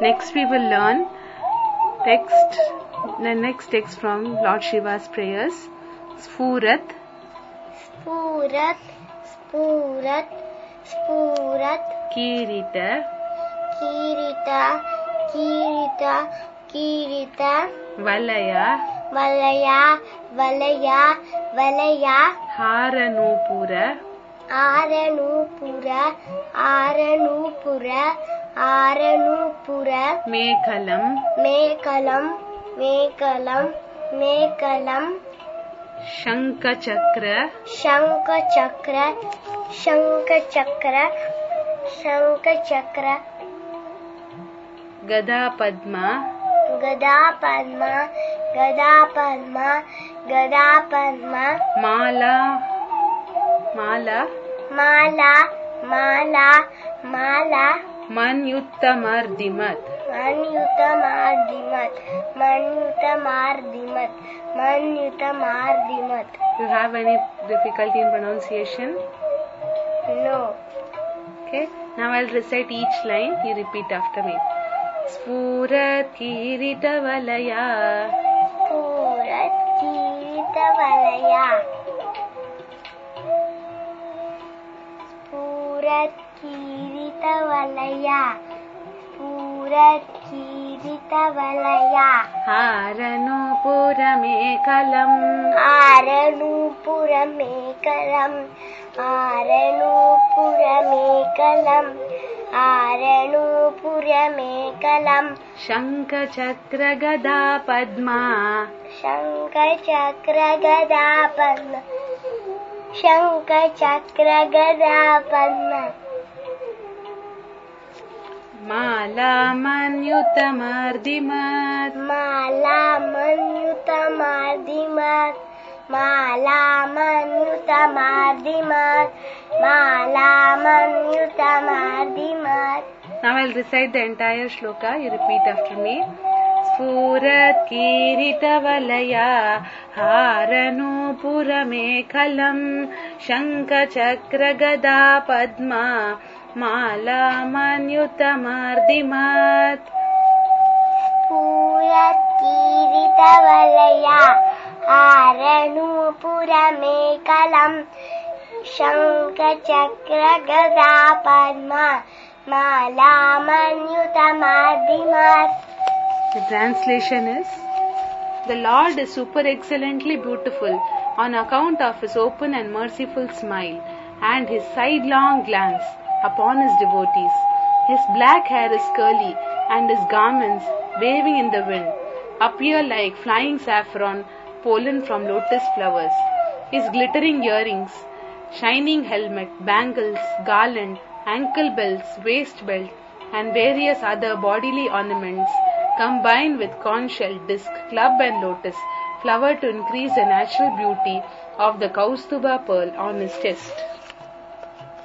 Next we will learn the next text from Lord Shiva's prayers. Sphurat, Spurat, Spurat, Spurat, Kirita, Kirita, Kirita, Kirita, Valaya, Valaya, Valaya, Valaya, Haranupura, Aranupura, Aranupura, Aranupura, Mekalam, Mekalam, Mekalam, Mekalam, Shankachakra, Shankachakra, Shankachakra, Shankachakra, Gada Padma, Gada Padma, Gada Padma, Gada Padma, Mala, Mala, Mala, Mala, Mala, Manyuttamardimat, Manyutamardimat, Manyutamardimat, Manyutamardimat. Do you have any difficulty in pronunciation? No. Okay. Now I'll recite each line. You repeat after me. Sphurat Kirita Valaya, Spurat, Kirita, Valaya. Spurat, Kirita, Valaya. Spurat, Kirita, Valaya. Haranupura Mekalam, Aranupura, Mekalam. Aranupura, Mekalam. Aranupura, Mekalam. Shankachakra Gada Padma, Shankachakra, Gada Padma. Shankachakra, Gada Padma. Mala Manyuttamardimat, Mala Manyutamardimat. Mala Manyutamardimat. Mala Manyutamardimat. Now I'll recite the entire shloka. You repeat after me. Sphurat Kirita Valaya, Haranupura Mekalam, Shankachakra Gada Padma, Mala Manyuttamardimat. Spurat, Kirita, Valaya. Aranupura, Mekalam. Shankachakra, Gada Padma. Mala Manyutamardimat. The translation is: The Lord is super excellently beautiful on account of His open and merciful smile and His sidelong glance upon His devotees. His black hair is curly and His garments, waving in the wind, appear like flying saffron pollen from lotus flowers. His glittering earrings, shining helmet, bangles, garland, ankle belts, waist belt, and various other bodily ornaments combine with conch shell, disc, club and lotus flower to increase the natural beauty of the Kaustuba pearl on his chest.